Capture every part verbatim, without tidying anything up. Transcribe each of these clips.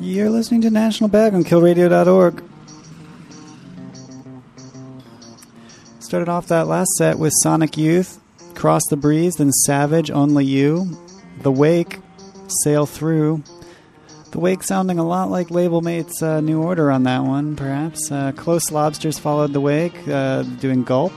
You're listening to National Bag on kill radio dot org. Started off that last set with Sonic Youth, Cross the Breeze, then Savage, Only You, The Wake, Sail Through. The Wake sounding a lot like Label Mate's uh, New Order on that one, perhaps. Uh, Close Lobsters followed The Wake, uh, doing Gulp.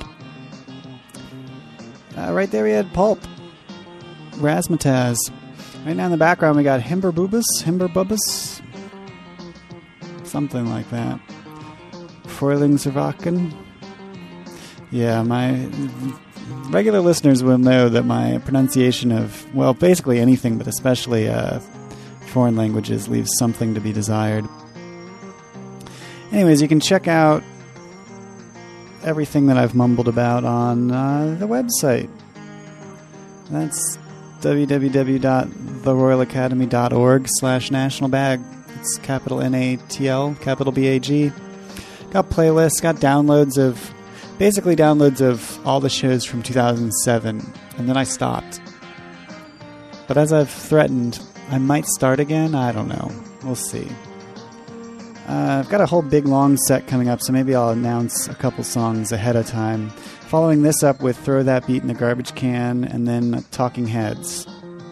Uh, right there we had Pulp, Razzmatazz. Right now in the background we got Himberbubus, Himberbubus, something like that. Frühlingserwachen. Yeah, my regular listeners will know that my pronunciation of, well, basically anything, but especially uh, foreign languages, leaves something to be desired. Anyways, you can check out everything that I've mumbled about on uh, the website. That's w w w dot the royal academy dot org slash national bag. It's capital N A T L, capital B A G. Got playlists, got downloads of, basically downloads of all the shows from two thousand seven, and then I stopped. But as I've threatened, I might start again. I don't know. We'll see. Uh, I've got a whole big long set coming up, so maybe I'll announce a couple songs ahead of time. Following this up with Throw That Beat in the Garbage Can, and then Talking Heads.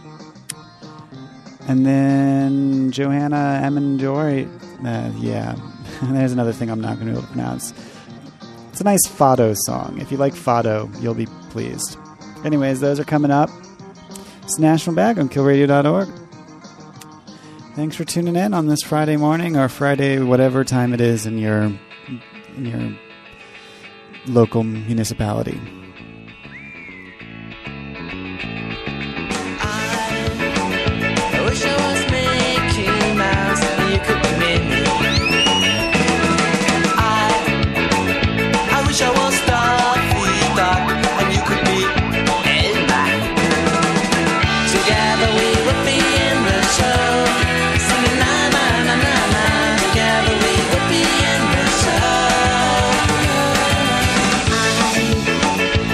And then Johanna Amendoy. Uh, yeah, there's another thing I'm not going to be able to pronounce. It's a nice Fado song. If you like Fado, you'll be pleased. Anyways, those are coming up. It's National Bag on kill radio dot org. Thanks for tuning in on this Friday morning, or Friday, whatever time it is in your in your local municipality. I wish I was Mickey Mouse and you could be Minnie. I, I wish I was Daffy Duck and you could be Elma. Together we would be in the show, singing na na na na na. Together we would be in the show. I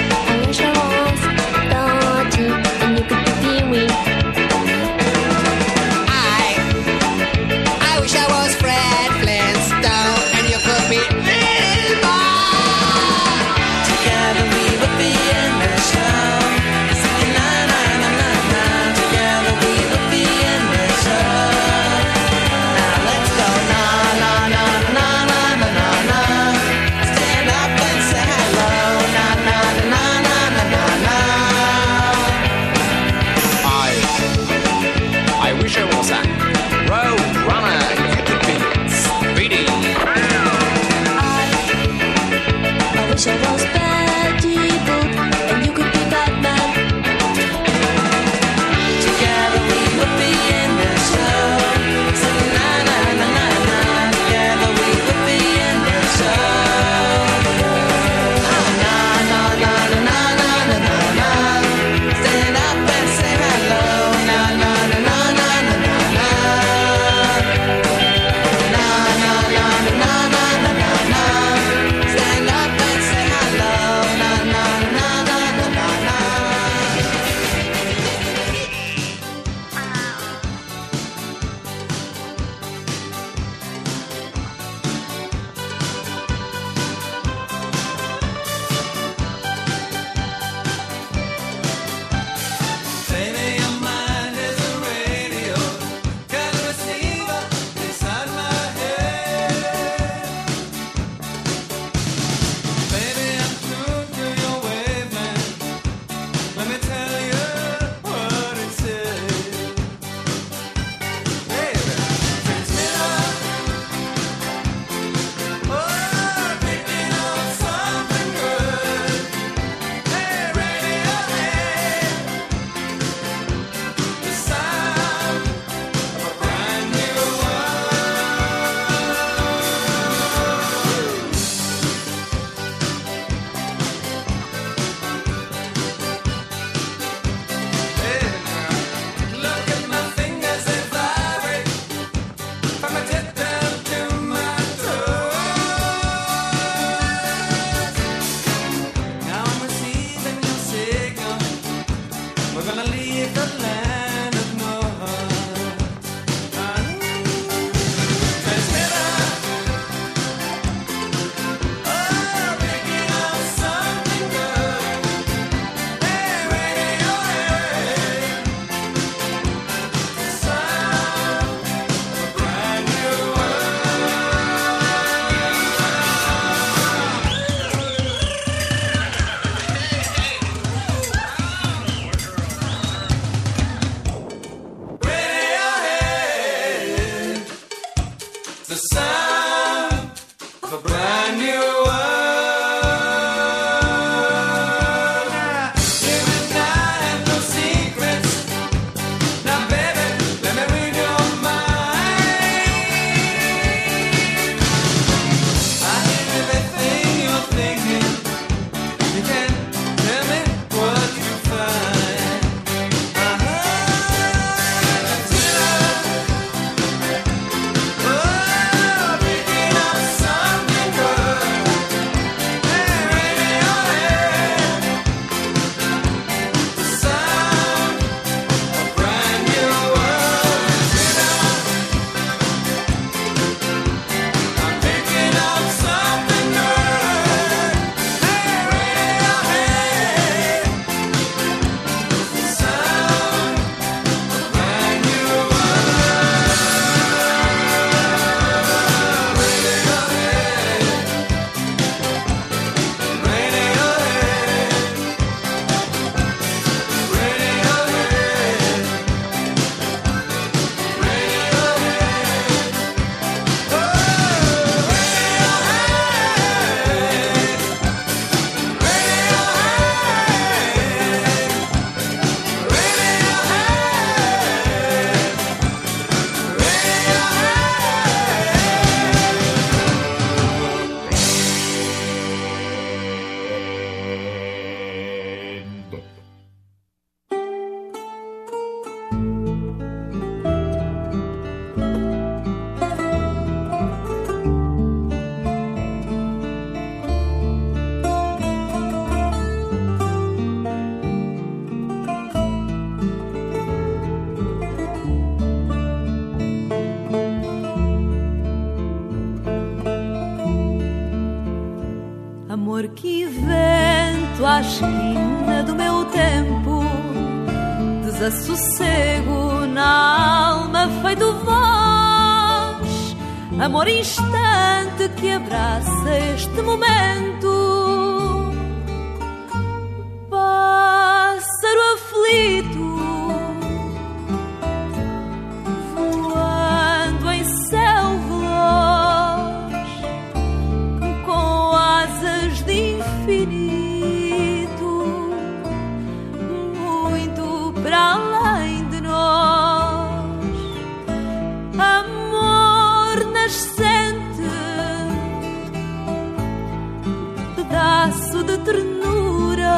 à esquina do meu tempo, desassossego na alma feito voz, amor instante que abraça este momento. Pássaro aflito, voando em céu veloz, com asas de infinito, muito para além de nós. Amor nascente, pedaço de ternura,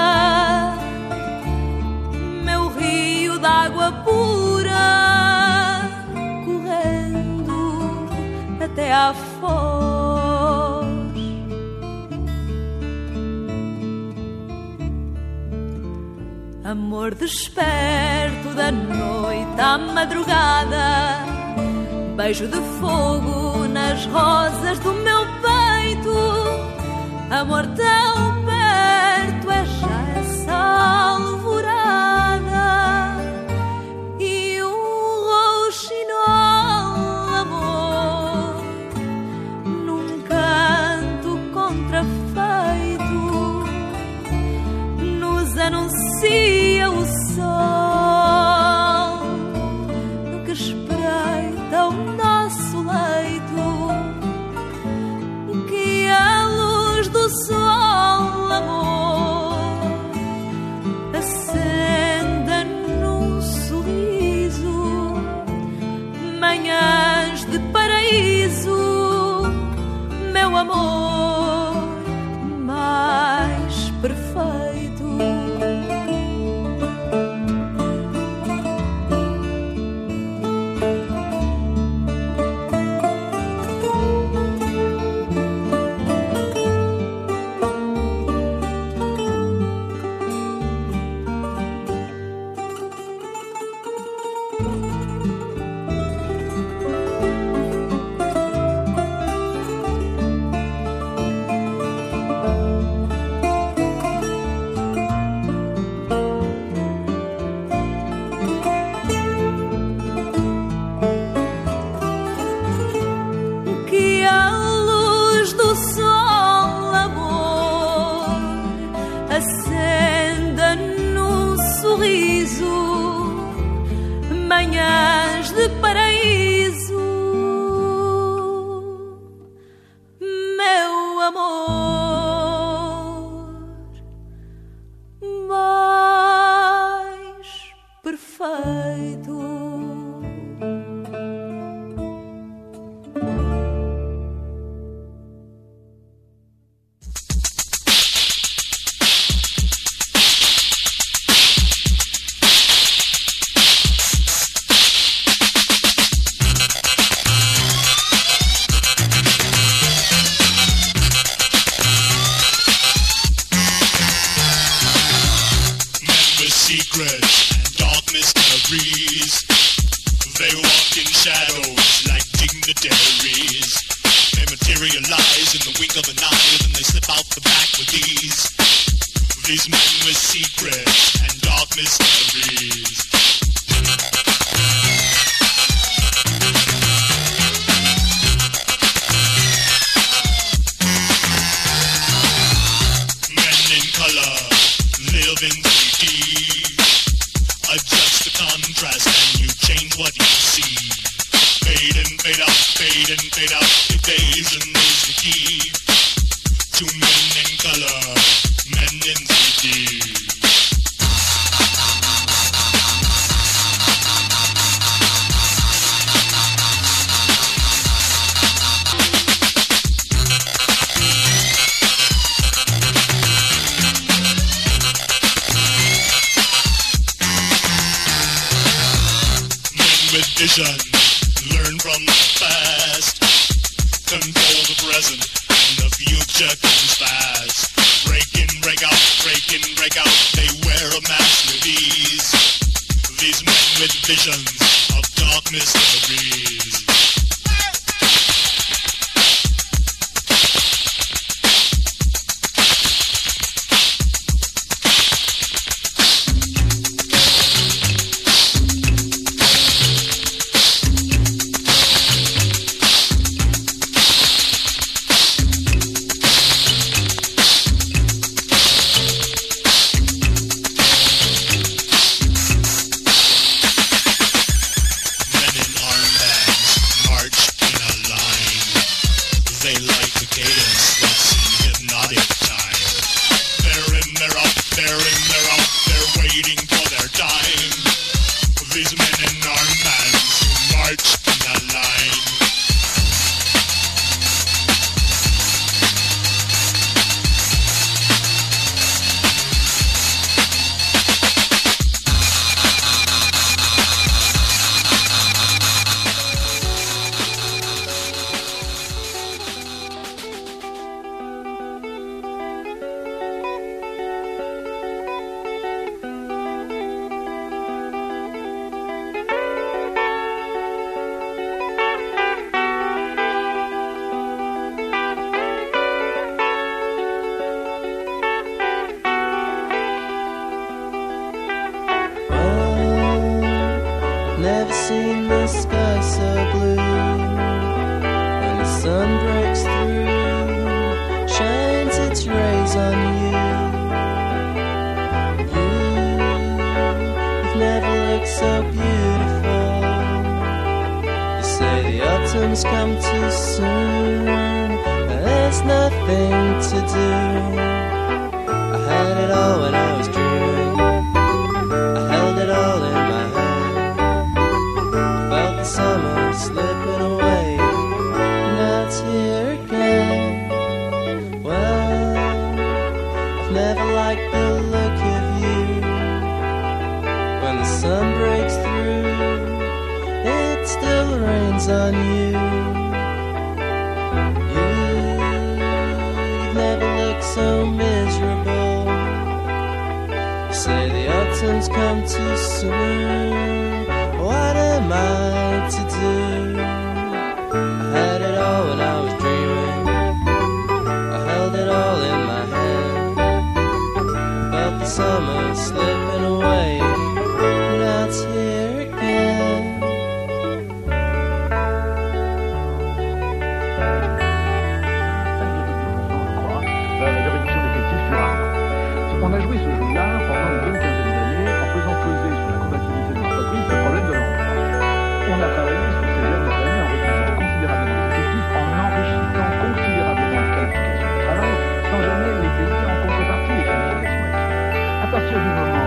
meu rio d'água pura, correndo até à foz. Amor desperto da noite à madrugada, beijo de fogo nas rosas do meu peito. Amor tão perto, é já essa alvorada e um roxinol, amor, num canto contrafeito, nos anuncia o sol que espreita o nosso leito, que a luz do sol, amor, acenda num sorriso, manhãs de paraíso, meu amor mais perfeito. Manhãs de paraíso, meu amor mais perfeito. these men in our minds who marched in a line. Never seen the sky so blue. When the sun breaks through, shines its rays on you. You, you've never looked so beautiful. You say the autumn's come too soon, and there's nothing to do. I had it all when I was dreaming. I held it all in my hand. Felt the summer slipping away. Now it's here again. Well, I've never liked the look of you. When the sun breaks through, it still rains on you. You, you've never looked so miserable. You say the autumn's come too soon. What am I to do? I had it all when I was dreaming. I held it all in my hand. Felt the summer slipping away. Now it's here again. On a joué ce jeu-là pendant une bonne quinzaine d'années en faisant peser sur la combativité de l'entreprise le problème de l'emploi. On a travaillé sur ces dernières années en réduisant considérablement les effectifs, en enrichissant considérablement la qualification du travail, sans jamais les payer en contrepartie les qualifications acquises. À partir du moment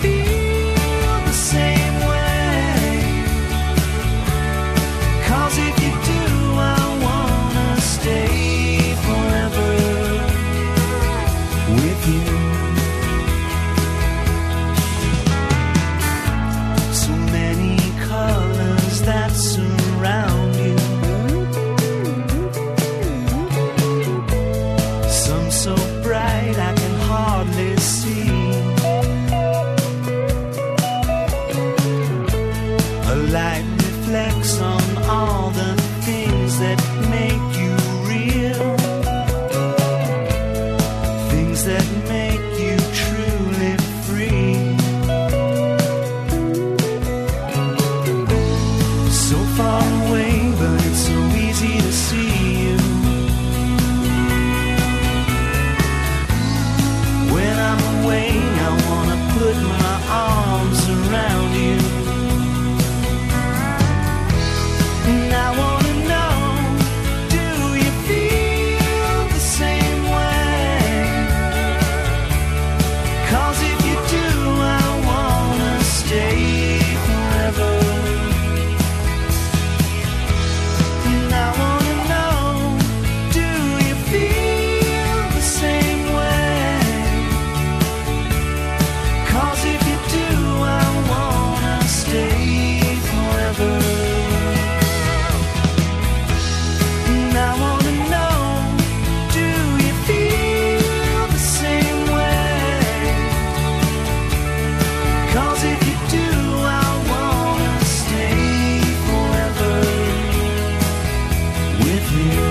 Cause if that make you real, things that make you truly free. So far away, but it's so easy to see you. When I'm away, I wanna put my arms around you. And I wanna know, do you feel the same way? 'Cause if you do, I wanna stay forever. And I wanna know, do you feel the same way? 'Cause if you do, I wanna stay forever. And I wanna know, do you feel the same way? 'Cause if you do, I wanna stay forever with you.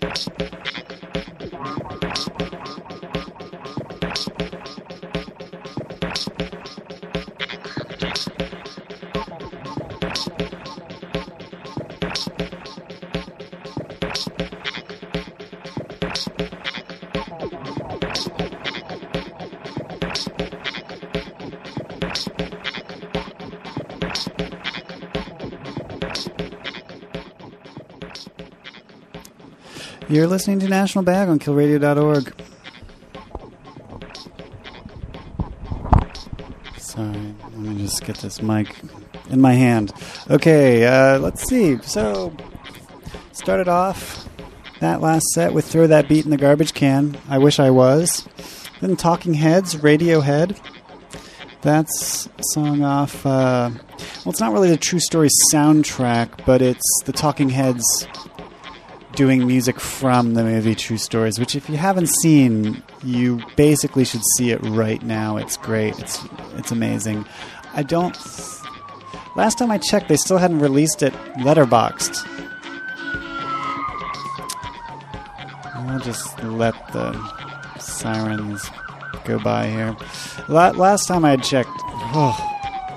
You're listening to National Bag on kill radio dot org. Sorry, let me just get this mic in my hand. Okay, uh, let's see. So, started off that last set with Throw That Beat in the Garbage Can. I Wish I Was. Then Talking Heads, Radiohead. That's a song off, uh, well, it's not really the True Story soundtrack, but it's the Talking Heads doing music from the movie True Stories, which if you haven't seen, you basically should see it right now. It's great. It's it's amazing. I don't... Last time I checked, they still hadn't released it Letterboxd. I'll just let the sirens go by here. La- last time I had checked... Oh.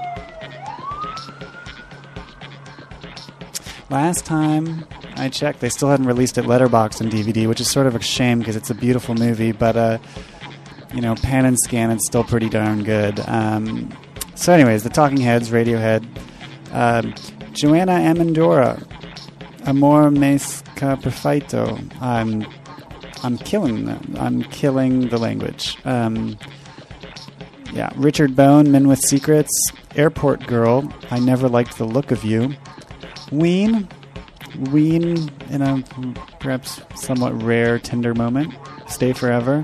Last time I checked, they still hadn't released it Letterboxd and D V D, which is sort of a shame because it's a beautiful movie, but, uh, you know, pan and scan, it's still pretty darn good. Um, so anyways, the Talking Heads, Radiohead, um, Joanna Amendola, Amor Mesca Perfeito. I'm, I'm killing them. I'm killing the language. Um, yeah, Richard Bone, Men with Secrets, Airport Girl, I Never Liked the Look of You, Ween, Ween in a perhaps somewhat rare, tender moment, Stay Forever.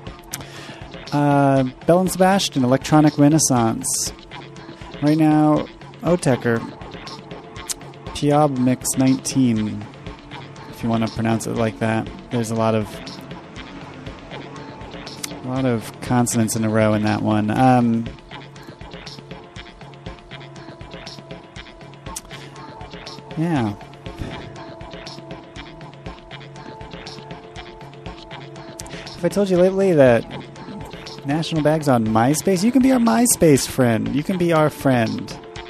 Uh, Belle and Sebastian, Electronic Renaissance. Right now, Oteker, Piab Mix nineteen, if you want to pronounce it like that. There's a lot of a lot of consonants in a row in that one. Um, yeah. If I told you lately that National Bag's on MySpace, you can be our MySpace friend. You can be our friend.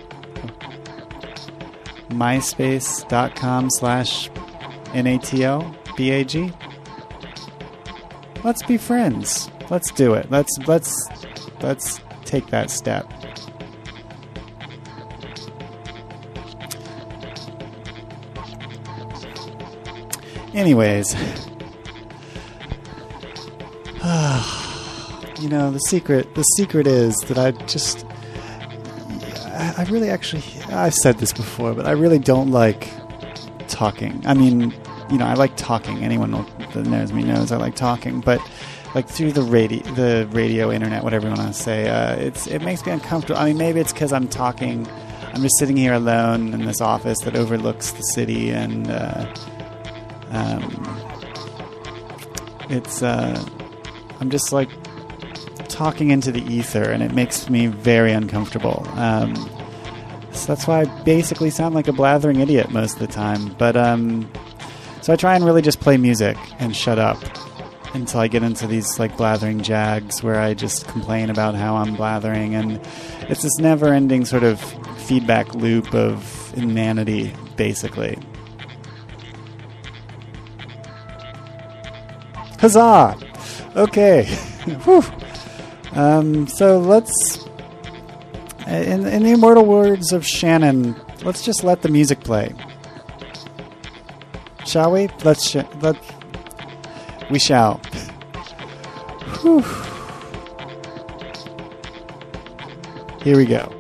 MySpace.com slash N-A-T-L-B-A-G. Let's be friends. Let's do it. Let's, let's, let's take that step. Anyways... You know, the secret, the secret is that I just, I, I really actually, I've said this before, but I really don't like talking. I mean, you know, I like talking. Anyone that knows me knows I like talking, but like through the radio, the radio, internet, whatever you want to say, uh, it's, it makes me uncomfortable. I mean, maybe it's because I'm talking, I'm just sitting here alone in this office that overlooks the city, and, uh, um, it's, uh, I'm just like talking into the ether, and it makes me very uncomfortable. Um, so that's why I basically sound like a blathering idiot most of the time. But um, so I try and really just play music and shut up until I get into these like blathering jags where I just complain about how I'm blathering, and it's this never-ending sort of feedback loop of inanity, basically. Huzzah! Okay. Whew. Um, so let's, in, in the immortal words of Shannon, let's just let the music play. Shall we? Let's, sh- let, we shall. Whew. Here we go.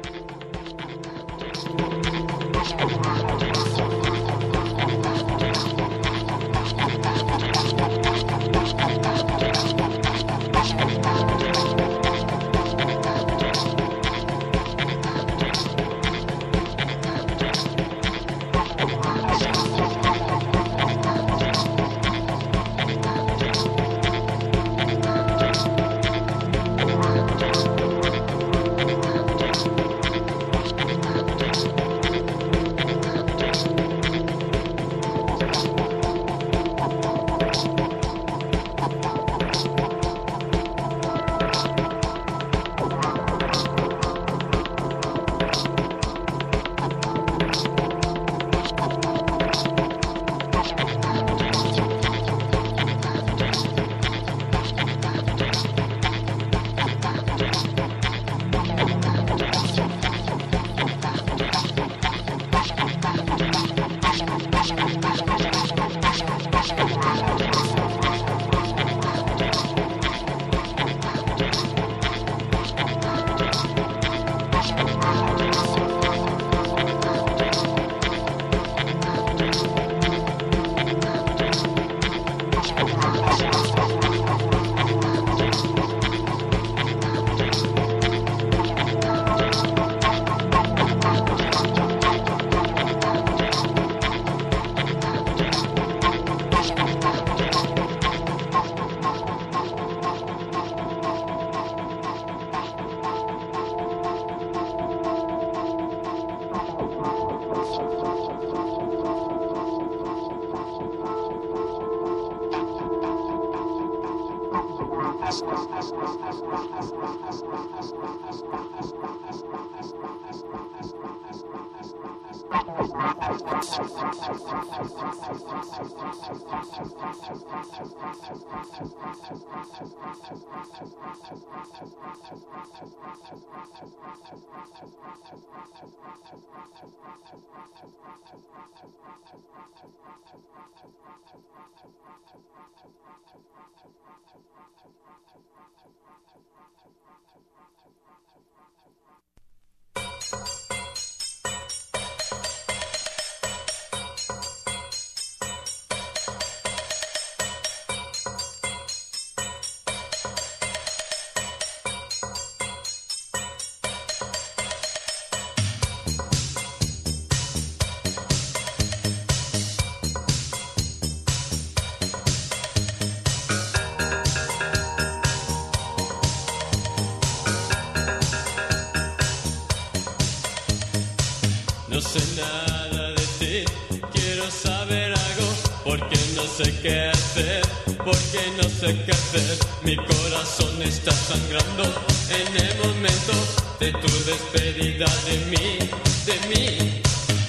No sé nada de ti, quiero saber algo, porque no sé qué hacer, porque no sé qué hacer. Mi corazón está sangrando en el momento de tu despedida de mí, de mí.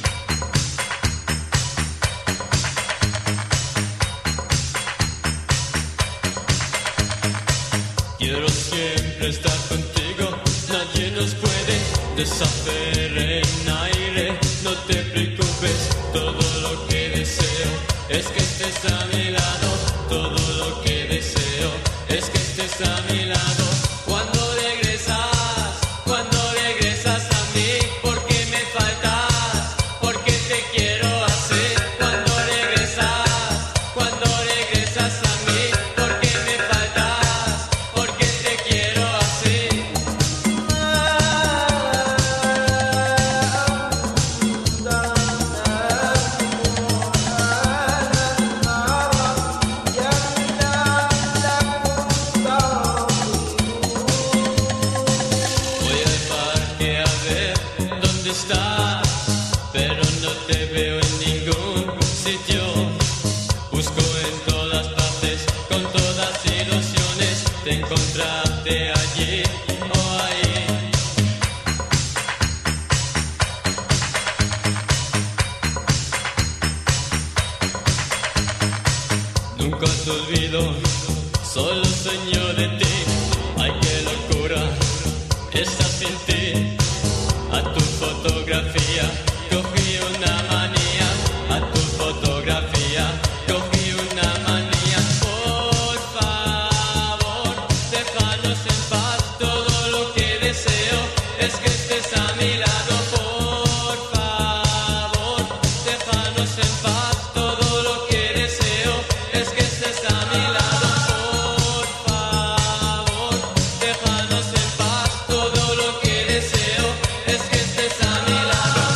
Quiero siempre estar contigo, nadie nos puede deshacer en aire. No te preocupes, todo lo que deseo es que estés a mi lado. Todo lo que deseo es que estés a mi lado. Cuando regresas, cuando regresas a mí, porque me faltas, porque te quiero así. Cuando regresas, cuando regresas a mí, porque me faltas, porque te quiero así. Voy al parque a ver dónde estás, pero no te veo en ningún sitio. Busco en todas partes, con todas ilusiones, de encontrarte allí o ahí. Nunca te olvido, solo sueño de ti. Ay, qué locura, está sin ti. A tu fotografía cogí una manía, a tu fotografía cogí una manía. Por favor, déjanos en paz, todo lo que deseo es que estés a mi lado. Por favor, déjanos en paz, todo lo que deseo es que estés a mi lado. Por favor, déjanos en paz, todo lo que deseo es que estés a mi lado.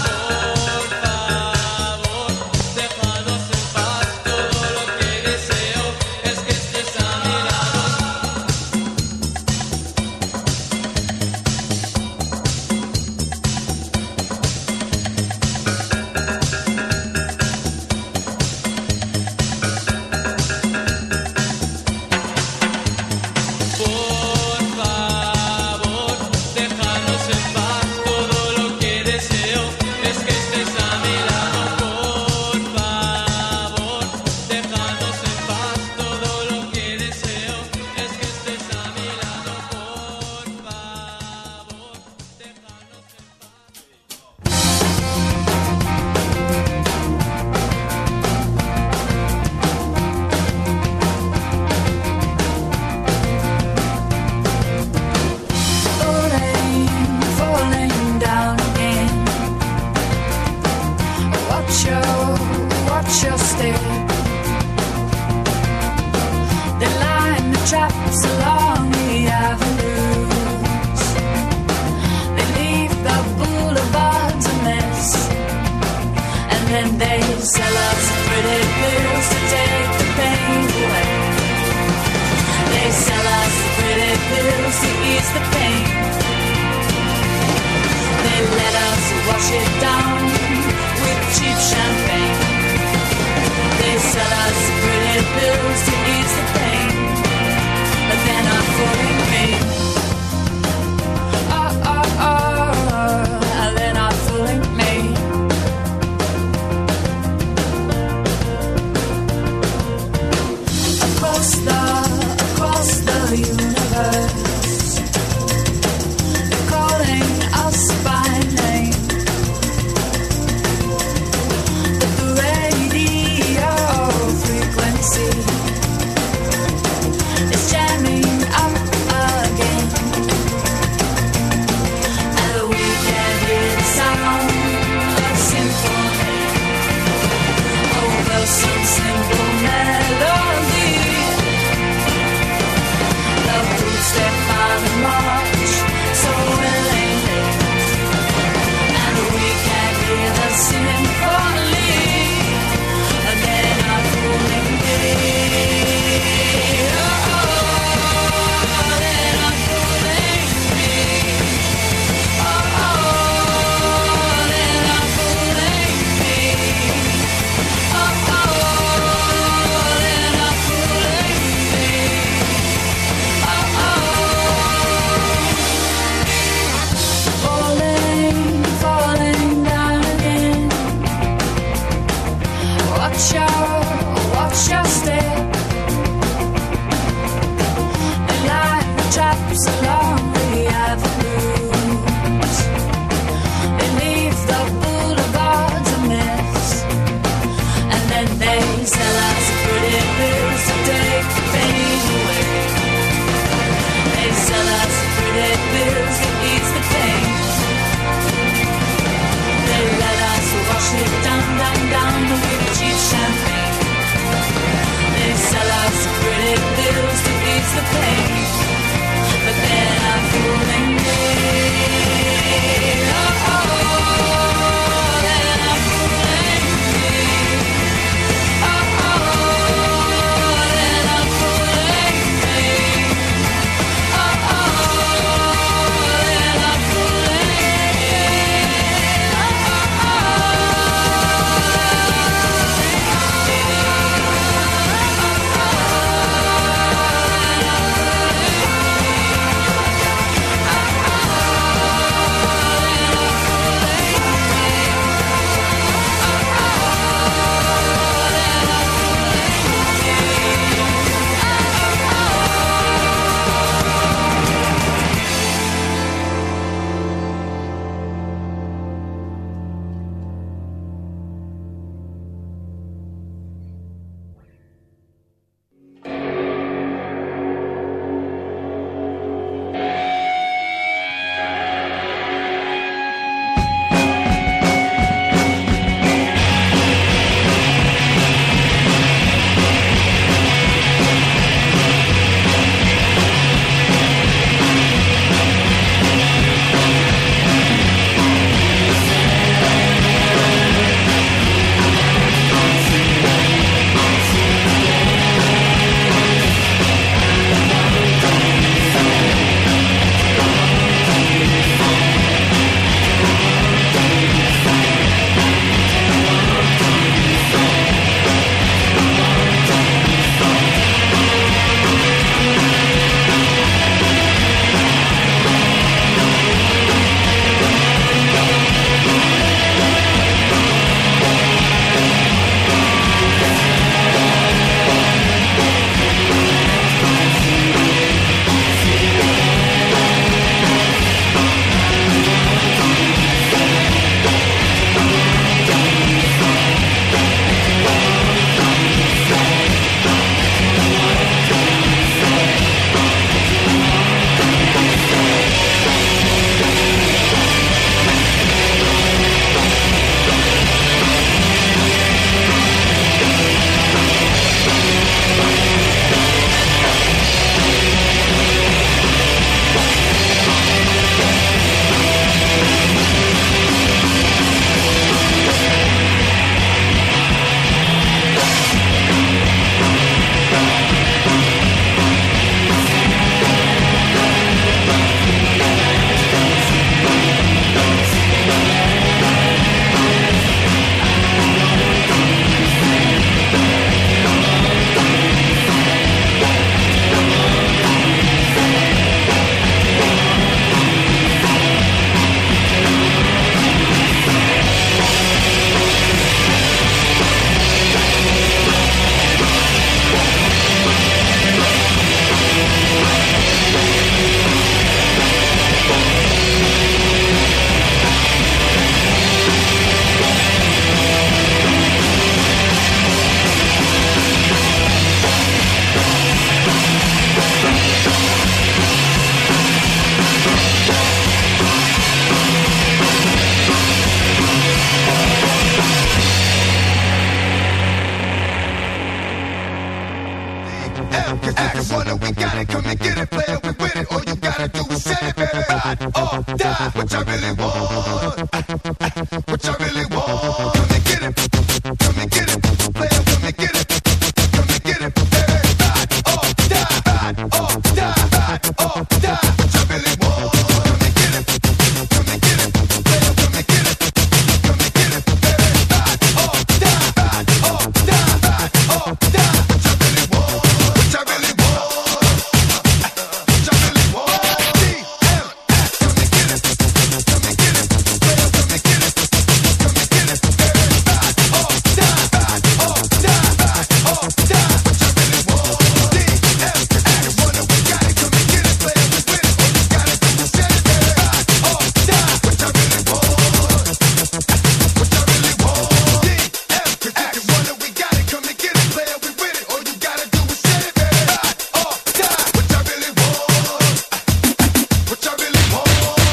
M, cause I just wanna, we got it, come and get it, play it, we with it, all you gotta do is say it, baby. Ride or die, which I really want, which I really want. Come and get it, come and get it, play it, come and get it, come and get it, baby. Ride or die, ride or die, ride or die, which I really want. Come and get it, come and get it, play it, come and get it, come and get it, baby. Ride or die, ride or die, ride or die, which I really want, which I really want, which I really want. D M X, come and get it, come and get it, play it, come and get it, come and get it, baby. Ride or die, ride or die, ride or die, which I really want. D M X, wanna we got it, come and get it, play it, we with it, all you gotta do is say it, baby. Ride or die, which I really want, which I really want. D M X, wanna we got it, come and get it, play it, we with it, all you gotta do is say it, baby. Ride or die, which I really want, which I really want.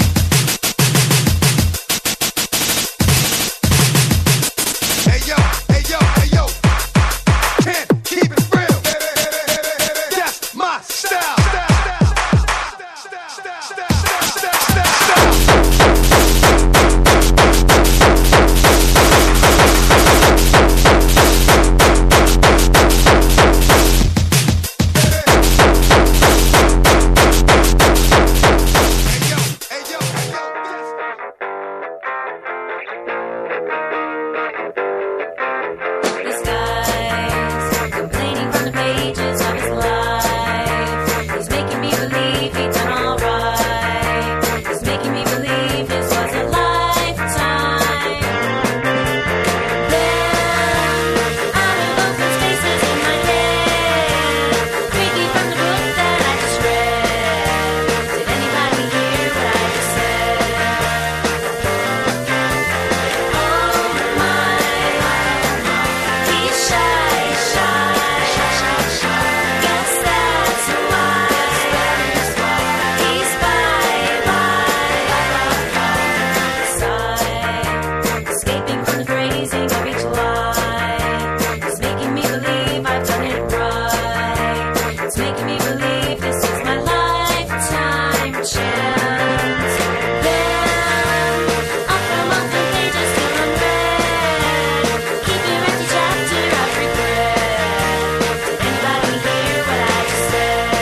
Hey yo, hey yo, hey yo, can't keep it real, baby, baby, baby, baby. That's my style. Hey yo, hey yo, hey yo. This guy's complaining from the pages of his life. He's making me believe he's done alright. He's making me believe this was a lifetime. Then, out of open spaces in my head, reading from the book that I just read. Did anybody hear what I just said? Oh my. He's shy, shy, shy, shy. Guess that's why. He's bye, bye, sigh, escaping from the phrasing of each line. It's making me believe I've done it right. It's making me believe this is my lifetime chance. Then, I'll from open pages till I'm read. Keep your empty chapter of regret. Did anybody hear what I just said?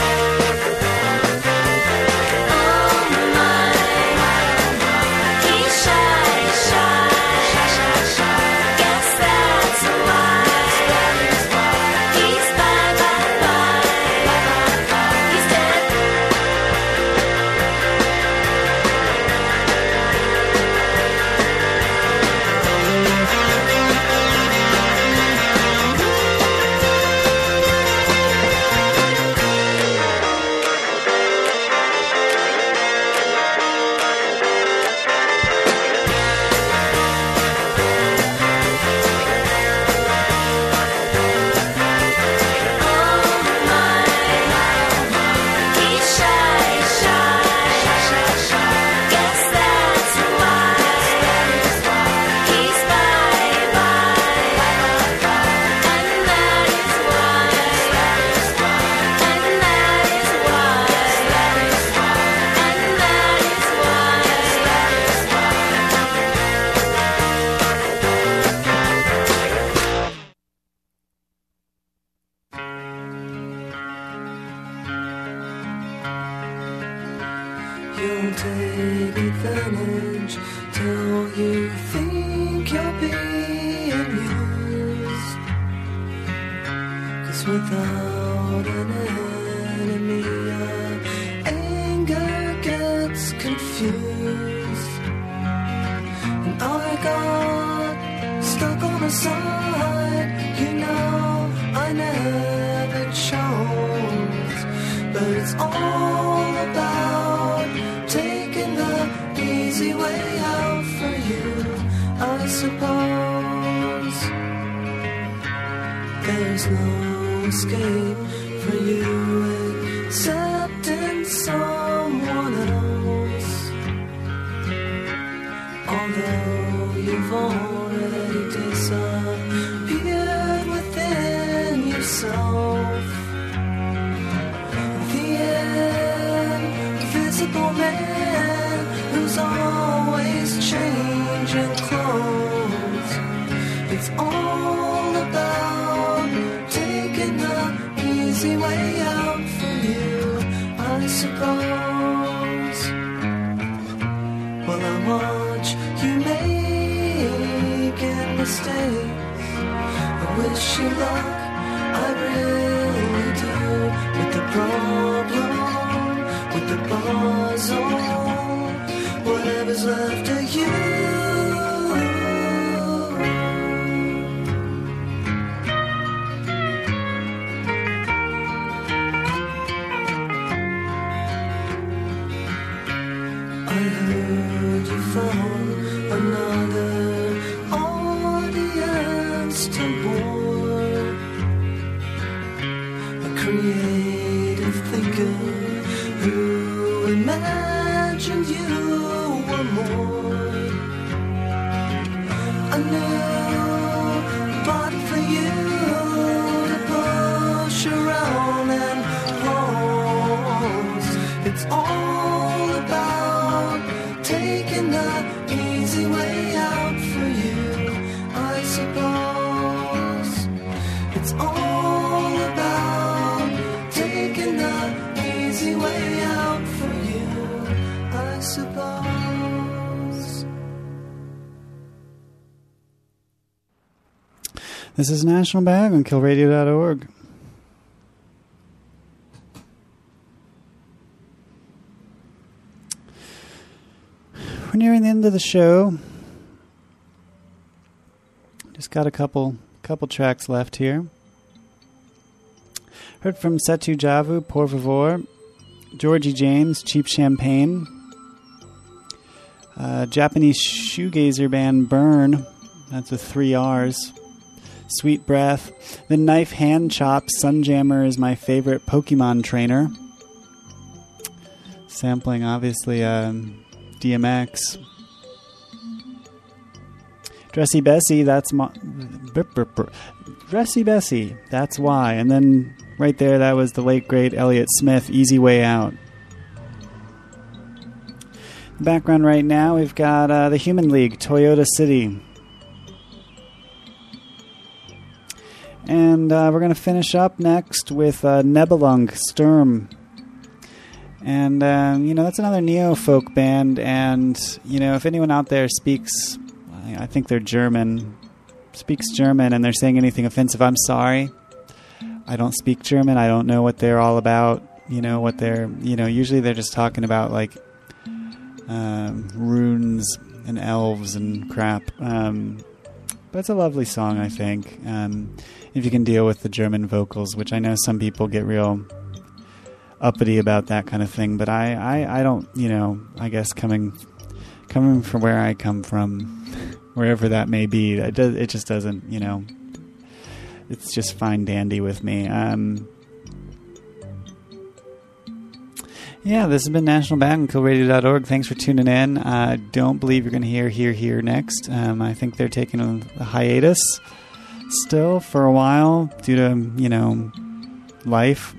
Oh my, he's shy, shy, shy, shy. Guess that's why. He's bye, bye, bye. He's dead. He's shy, shy, shy, shy. Guess that's why. He's bye, bye, and that is why. And that is why. And that is You'll take advantage till you think you're being used. 'Cause without an enemy, your anger gets confused. And I got stuck on a side, you know I never chose. But it's all about taking the easy way out for you, I suppose. There's no escape for you except in someone else. Although you've already disappeared within yourself. changing clothes. It's all about taking the easy way out for you, I suppose. Well, I watch you making mistakes. I wish you luck, I really do. With the problem, with the puzzle, whatever's left of you. I heard you found another audience to board. A creative thinker who imagined you were more. A new body for you to push around and pose. It's all about taking the easy way out for you, I suppose. It's all about taking the easy way out for you, I suppose. This is National Bag on kill radio dot org. We're nearing the end of the show. Just got a couple couple tracks left here. Heard from Setu Javu, Por Favor, Georgie James, Cheap Champagne, uh, Japanese shoegazer band Burn, that's with three R's, Sweet Breath, The Knife Hand Chop, Sunjammer is my favorite Pokemon trainer, sampling obviously um, D M X. Dressy Bessie, that's my... Dressy Bessie, that's why. And then right there, that was the late, great Elliott Smith, Easy Way Out. In the background right now, we've got uh, the Human League, Toyota City. And uh, we're going to finish up next with uh, Nebelung, Sturm. And, uh, you know, that's another neo-folk band. And, you know, if anyone out there speaks, I think they're German, speaks German, and they're saying anything offensive, I'm sorry. I don't speak German. I don't know what they're all about. You know, what they're, you know, usually they're just talking about, like, um, runes and elves and crap. Um, but it's a lovely song, I think. Um, if you can deal with the German vocals, which I know some people get real uppity about that kind of thing, but I, I, I don't, you know, I guess coming coming from where I come from, wherever that may be, it, does, it just doesn't, you know, it's just fine dandy with me. Um, yeah, this has been National Bag on kill radio dot org. Thanks for tuning in. I uh, don't believe you're going to hear Here, Here next. Um, I think they're taking a, a hiatus still for a while due to, you know, life.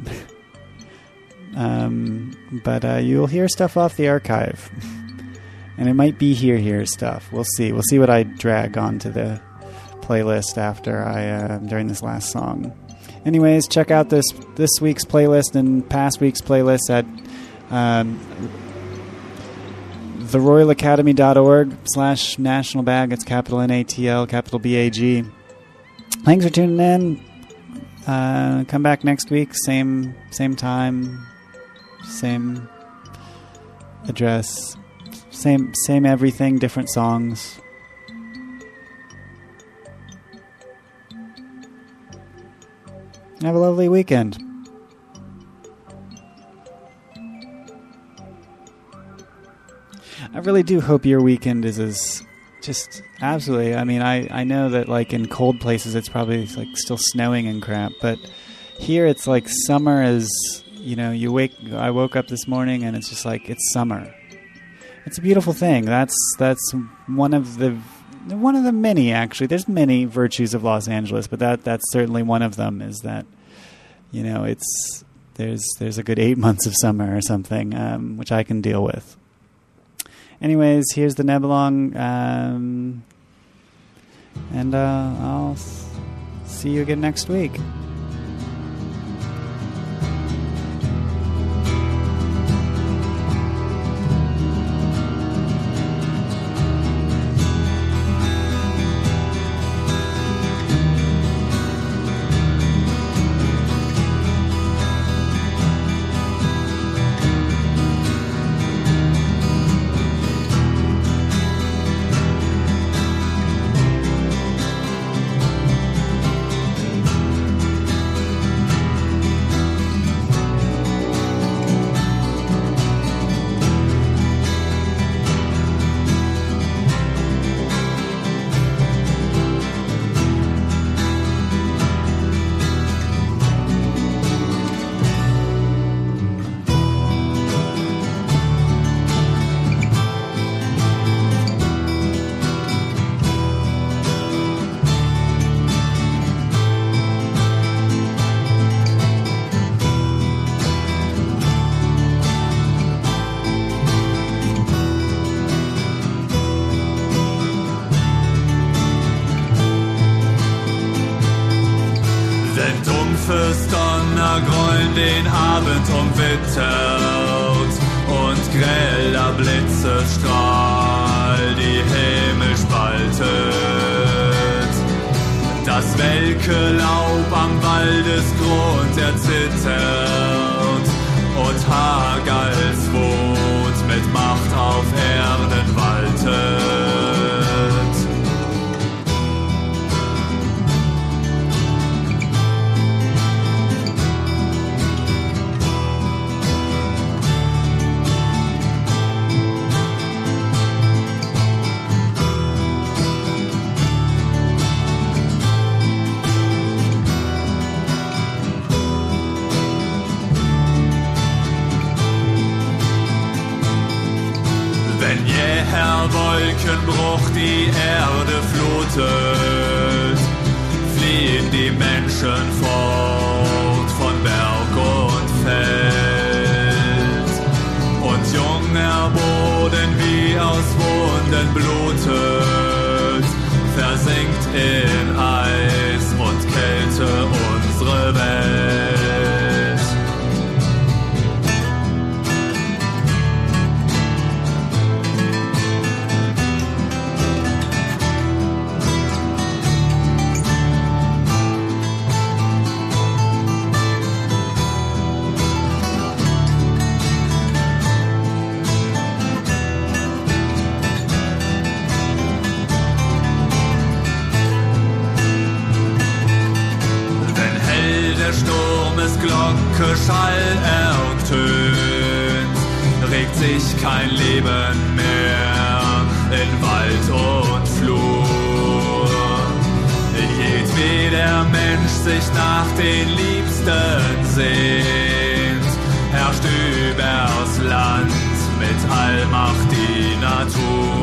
um, but uh, you'll hear stuff off the archive. And it might be Here, Here stuff. We'll see. We'll see what I drag onto the playlist after I, uh, during this last song. Anyways, check out this, this week's playlist and past week's playlist at um, the royal academy dot org slash national bag. It's capital N A T L, capital B A G. Thanks for tuning in. Uh, come back next week. Same, same time. Same address. Same, same everything, different songs. Have a lovely weekend. I really do hope your weekend is as just absolutely. I mean, I, I know that like in cold places it's probably like still snowing and crap, but here it's like summer is, you know, you wake. I woke up this morning and it's just like it's summer. It's a beautiful thing. That's that's one of the one of the many actually. There's many virtues of Los Angeles, but that that's certainly one of them. Is that, you know, it's there's there's a good eight months of summer or something, um, which I can deal with. Anyways, here's the Nebelong, um, and uh, I'll s- see you again next week. Dumpfes Donnergrollen den Abend umwittert und greller Blitzestrahl die Himmel spaltet. Das welke Laub am Waldesgrund erzittert und Hagals Wut mit Macht auf Erden waltet. Herr Wolkenbruch die Erde flutet, fliehen die Menschen fort von Berg und Feld. Und junger Boden wie aus Wunden blutet, versinkt in Eis und Kälte unsere Welt. Glockenschall ertönt, regt sich kein Leben mehr in Wald und Flur. Jedweder Mensch sich nach den Liebsten sehnt, herrscht übers Land mit Allmacht die Natur.